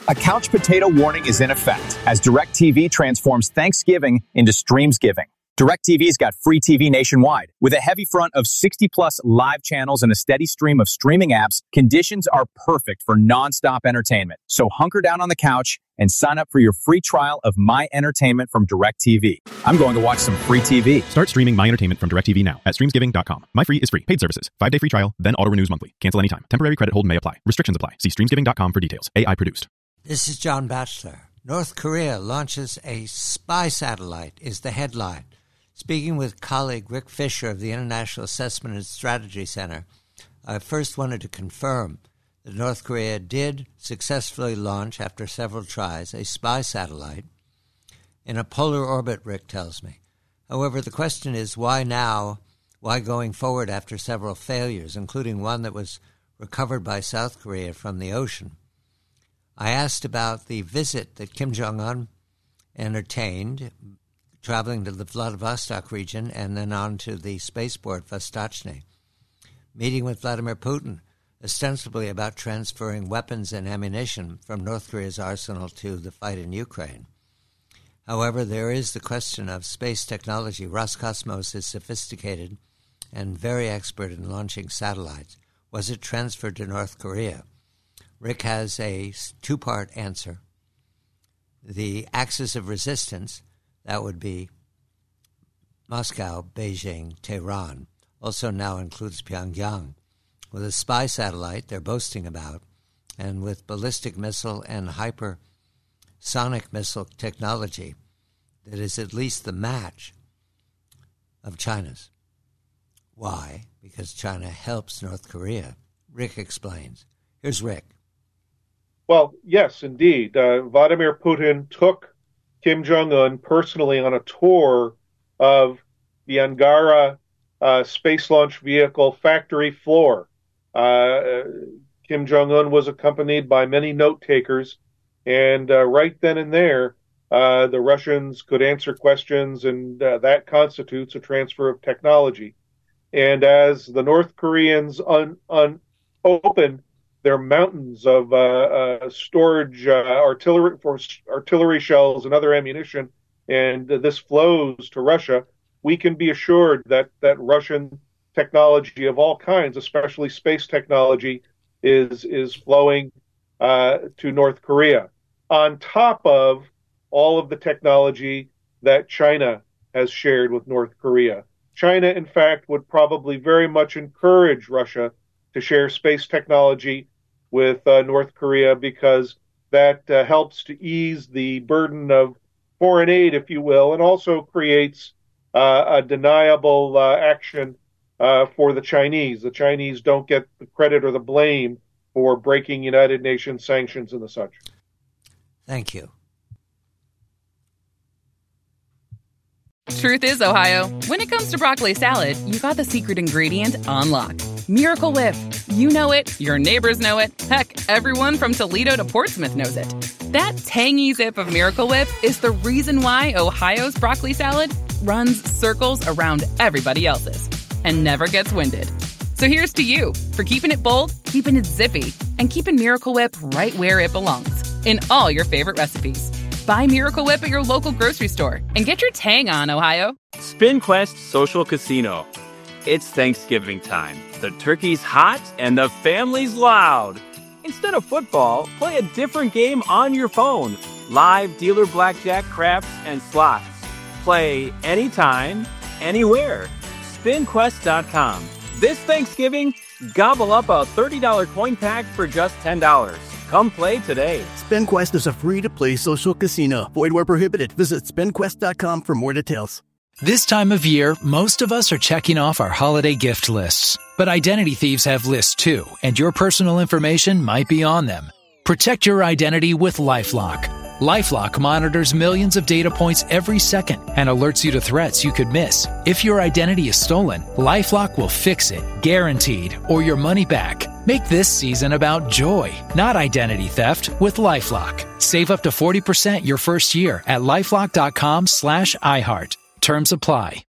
A couch potato warning is in effect as DirecTV transforms Thanksgiving into Streamsgiving. DirecTV's got free TV nationwide. With a heavy front of 60-plus live channels and a steady stream of streaming apps, conditions are perfect for nonstop entertainment. So hunker down on the couch and sign up for your free trial of My Entertainment from DirecTV. I'm going to watch some free TV. Start streaming My Entertainment from DirecTV now at streamsgiving.com. My Free is free. Paid services. 5-day free trial, then auto-renews monthly. Cancel anytime. Temporary credit hold may apply. Restrictions apply. See streamsgiving.com for details. AI produced. This is John Batchelor. North Korea launches a spy satellite is the headline. Speaking with colleague Rick Fisher of the International Assessment and Strategy Center, I first wanted to confirm that North Korea did successfully launch, after several tries, a spy satellite in a polar orbit, Rick tells me. However, the question is, why now? Why going forward after several failures, including one that was recovered by South Korea from the ocean? I asked about the visit that Kim Jong-un entertained, traveling to the Vladivostok region and then on to the spaceport Vostochny, meeting with Vladimir Putin, ostensibly about transferring weapons and ammunition from North Korea's arsenal to the fight in Ukraine. However, there is the question of space technology. Roscosmos is sophisticated and very expert in launching satellites. Was it transferred to North Korea? Rick has a two-part answer. The axis of resistance, that would be Moscow, Beijing, Tehran, also now includes Pyongyang, with a spy satellite they're boasting about, and with ballistic missile and hypersonic missile technology that is at least the match of China's. Why? Because China helps North Korea. Rick explains. Here's Rick. Well, yes, indeed. Vladimir Putin took Kim Jong-un personally on a tour of the Angara space launch vehicle factory floor. Kim Jong-un was accompanied by many note takers, and right then and there, the Russians could answer questions, and that constitutes a transfer of technology. And as the North Koreans opened their mountains of storage artillery shells and other ammunition, and this flows to Russia, we can be assured that Russian technology of all kinds, especially space technology, is flowing to North Korea, on top of all of the technology that China has shared with North Korea. China, in fact, would probably very much encourage Russia to share space technology with North Korea, because that helps to ease the burden of foreign aid, if you will, and also creates a deniable action for the Chinese. The Chinese don't get the credit or the blame for breaking United Nations sanctions and the such. Thank you. Truth is, Ohio, when it comes to broccoli salad, you got the secret ingredient on lock. Miracle Whip. You know it, your neighbors know it, heck, everyone from Toledo to Portsmouth knows it. That tangy zip of Miracle Whip is the reason why Ohio's broccoli salad runs circles around everybody else's and never gets winded. So here's to you for keeping it bold, keeping it zippy, and keeping Miracle Whip right where it belongs, in all your favorite recipes. Buy Miracle Whip at your local grocery store and get your tang on, Ohio. SpinQuest Social Casino. It's Thanksgiving time. The turkey's hot and the family's loud. Instead of football, play a different game on your phone. Live dealer blackjack, craps, and slots. Play anytime, anywhere. SpinQuest.com. This Thanksgiving, gobble up a $30 coin pack for just $10. Come play today. SpinQuest is a free-to-play social casino. Void where prohibited. Visit SpinQuest.com for more details. This time of year, most of us are checking off our holiday gift lists. But identity thieves have lists too, and your personal information might be on them. Protect your identity with LifeLock. LifeLock monitors millions of data points every second and alerts you to threats you could miss. If your identity is stolen, LifeLock will fix it, guaranteed, or your money back. Make this season about joy, not identity theft, with LifeLock. Save up to 40% your first year at LifeLock.com/iHeart. Terms apply.